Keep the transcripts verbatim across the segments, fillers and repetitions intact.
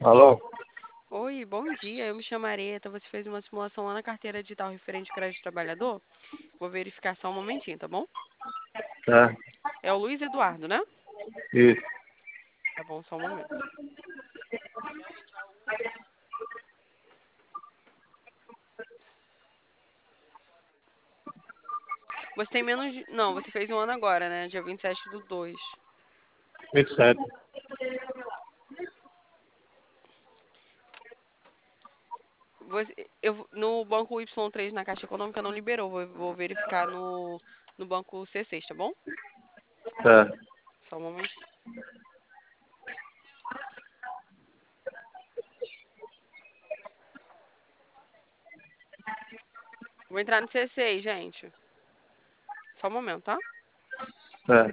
Alô? Oi, bom dia. Eu me chamo Areta. Você fez uma simulação lá na carteira digital referente ao crédito trabalhador? Vou verificar só um momentinho, tá bom? Tá, É o Luiz Eduardo, né? isso. Tá bom, só um momento. Você tem menos de... Não, você fez um ano agora, né? Dia vinte e sete do dois. vinte e sete. Você... Eu... No banco Y três na Caixa Econômica não liberou. Vou, vou verificar no... no banco C seis, tá bom? Tá, Só um momentinho. Vou entrar no C seis, gente. Só um momento, tá? tá.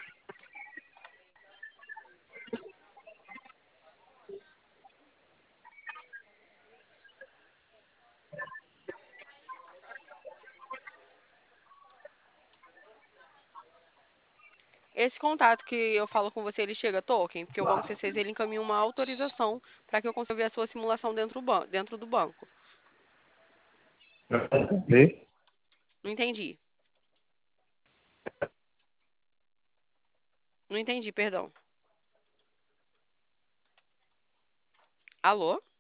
Esse contato que eu falo com você, ele chega token, porque o Banco C seis ele encaminha uma autorização para que eu consiga ver a sua simulação dentro do, ban- dentro do banco. E? Não entendi. Não entendi, perdão. Alô?